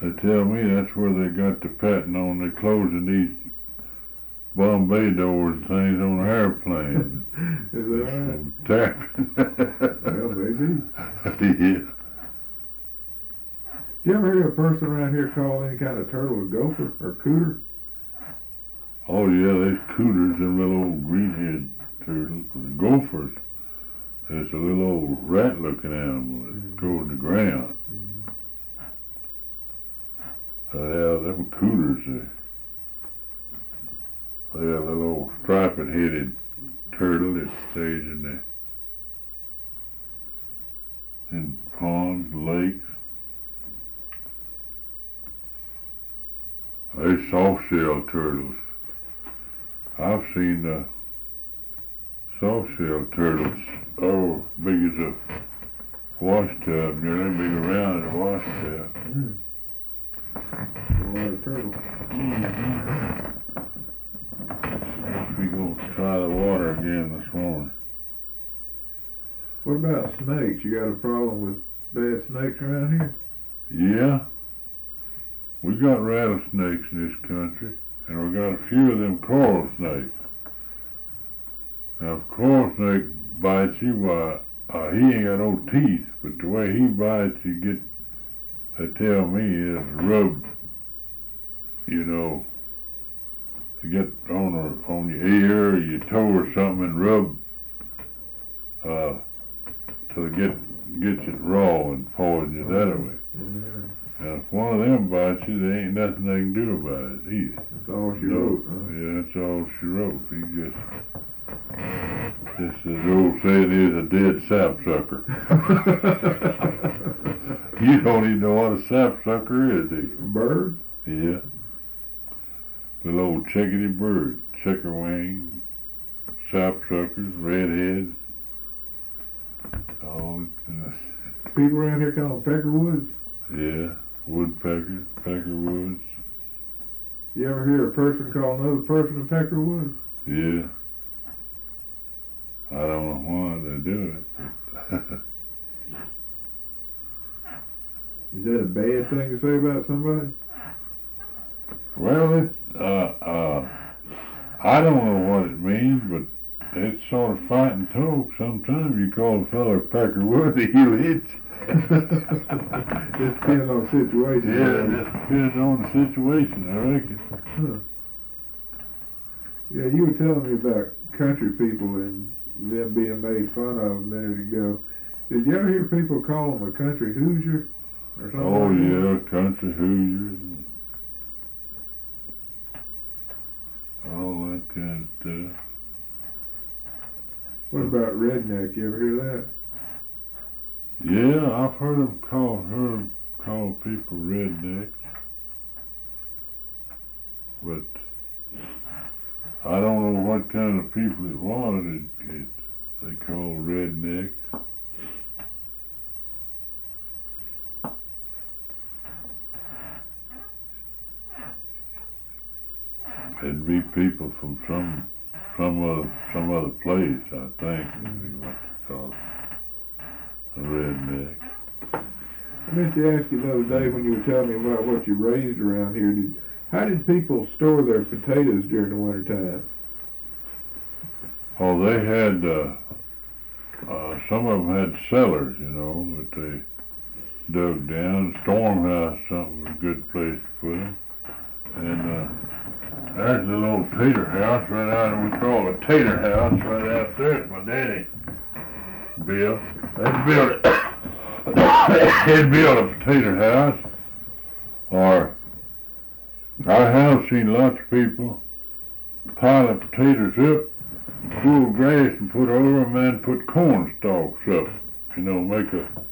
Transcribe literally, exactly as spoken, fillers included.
They tell me that's where they got the patent on they closing these Bombay doors and things on an airplane. Is that right? Tapping. Well, maybe. Yeah. Did you ever hear a person around here call any kind of turtle a gopher or cooter? Oh yeah, there's cooters and little old greenhead turtles. The gophers, it's a little old rat-looking animal that Mm-hmm. goes to the ground. Mm-hmm. Uh, yeah, them cooters, they, they have a little old striped-headed turtle that stays in the in ponds, lakes. They soft-shell turtles. I've seen the soft-shell turtles, oh, big as a wash tub, nearly big around as a wash tub. Mm. A lot of turtle. Mm-hmm. Guess we gonna try the water again this morning. What about snakes? You got a problem with bad snakes around here? Yeah, we got rattlesnakes in this country, and we got a few of them coral snakes. Now, if a coral snake bites you, why, uh, he ain't got no teeth, but the way he bites, you get, they tell me, is rub, you know, you get on a, on your ear or your toe or something and rub, uh, till it get, gets it raw and poison you that way. Yeah. Now, if one of them bites you, there ain't nothing they can do about it either. That's all she No. wrote, huh? Yeah, that's all she wrote. He just, just as the old saying is, a dead sapsucker. You don't even know what a sapsucker is, do you? Bird? Yeah. Little old chickadee bird, checkerwing, sapsuckers, redheads. Oh, goodness. People around here call them peckerwoods. Yeah, woodpeckers, peckerwoods. You ever hear a person call another person a peckerwood? Yeah. I don't know why they do it, but Is that a bad thing to say about somebody? well, it's, uh, uh, I don't know what it means, but it's sort of fighting talk. Sometimes you call a fellow a peckerwood, he'll hit you. Just depends on the situation. Yeah, it just depends on the situation, I reckon. Huh. Yeah, you were telling me about country people and them being made fun of a minute ago. Did you ever hear people call them a country Hoosier? Or something Oh like that? yeah, country Hoosiers and all that kind of stuff. What about redneck? You ever hear that? Yeah, I've heard them call heard 'em call people rednecks, but I don't know what kind of people it was. It, it they call rednecks. It'd be people from some some other some other place, I think. Would be what they call a redneck. I meant to ask you the other day when you were telling me about what you raised around here. Did, how did people store their potatoes during the winter time? Oh, they had uh, uh, some of them had cellars, you know, that they dug down. Storm house, something was a good place to put them. And uh, there's a little old tater house right out, we call it a tater house right out there. It's my daddy built. They built it. They'd build a potato house, or I have seen lots of people pile the potatoes up, pull grass and put over them, and put corn stalks up. You know, make a